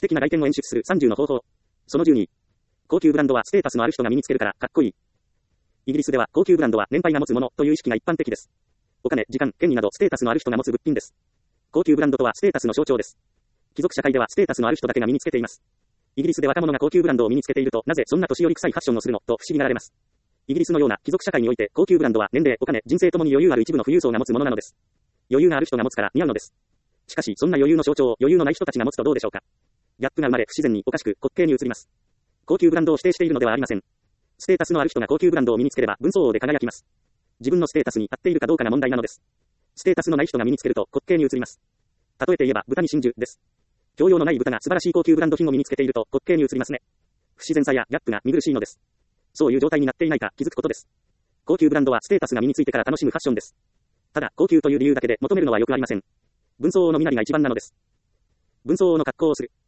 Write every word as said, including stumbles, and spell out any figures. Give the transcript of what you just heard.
的な外見を演出するさんじゅうの方法。そのじゅうに。高級ブランドはステータスのある人が身につけるからかっこいい。イギリスでは高級ブランドは年配が持つものという意識が一般的です。お金、時間、権利などステータスのある人が持つ物品です。高級ブランドとはステータスの象徴です。貴族社会ではステータスのある人だけが身につけています。イギリスで若者が高級ブランドを身につけていると、なぜそんな年寄り臭いファッションをするのと不思議がられます。イギリスのような貴族社会において高級ブランドは年齢、お金、人生ともに余裕ある一部の富裕層が持つものなのです。余裕がある人が持つから似合うのです。しかし、そんな余裕の象徴を余裕のない人たちが持つとどうでしょうか。ギャップが生まれ、不自然におかしく滑稽に映ります。高級ブランドを否定しているのではありません。ステータスのある人が高級ブランドを身につければ、分相応で輝きます。自分のステータスに合っているかどうかが問題なのです。ステータスのない人が身につけると滑稽に映ります。例えて言えば、豚に真珠です。教養のない豚が素晴らしい高級ブランド品を身につけていると滑稽に映りますね。不自然さやギャップが見苦しいのです。そういう状態になっていないか気づくことです。高級ブランドはステータスが身についてから楽しむファッションです。ただ、高級という理由だけで求めるのはよくありません。分相応の身なりが一番なのです。分相応の格好をする。